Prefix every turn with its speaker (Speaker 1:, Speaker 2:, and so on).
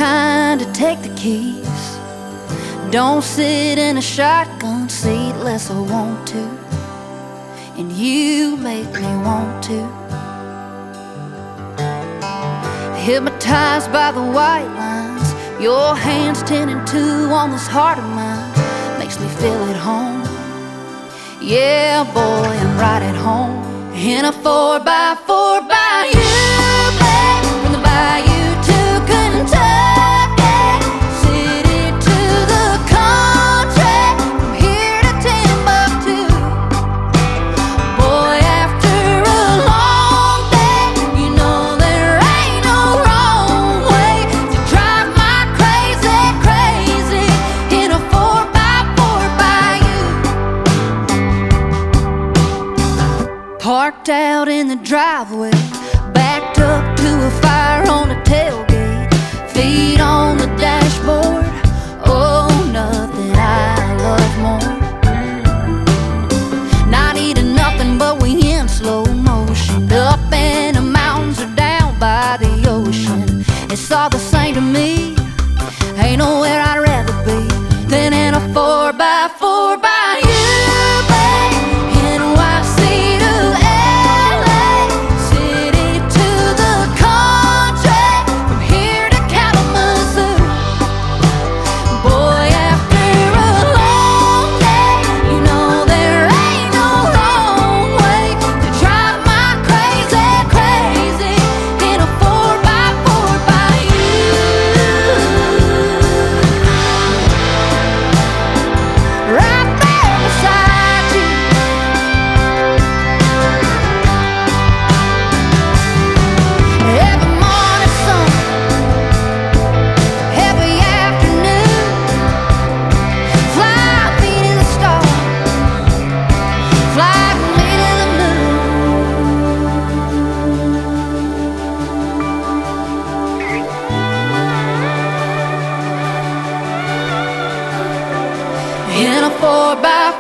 Speaker 1: kind to take the keys. Don't sit in a shotgun seat unless I want to, and you make me want to. Hypnotized by the white lines, your hands 10 and 2 on this heart of mine. Makes me feel at home. Yeah, boy, I'm right at home. In a 4x4 by you, babe. From the bayou to Kentucky, city to the country, from here to Timbuktu. Boy, after a long day, you know there ain't no wrong way to drive my crazy, crazy in a 4x4 by you. Parked out in the driveway, backed up to a fire on the tailgate, feet on the dashboard. Oh, nothing I love more. Not eating nothing, but we in slow motion, up in the mountains or down by the ocean. It's all the same to me. Ain't nowhere I'd rather be than in a 4x4 by you, babe. NYC to LA, city to the country, from here to Kalamazoo. Boy, after a long day, you know there ain't no wrong way to drive my crazy, crazy in a 4x4 by you. Right there beside you. Every morning sun, every afternoon, fly me to the stars, fly me to the moon. In a 4x4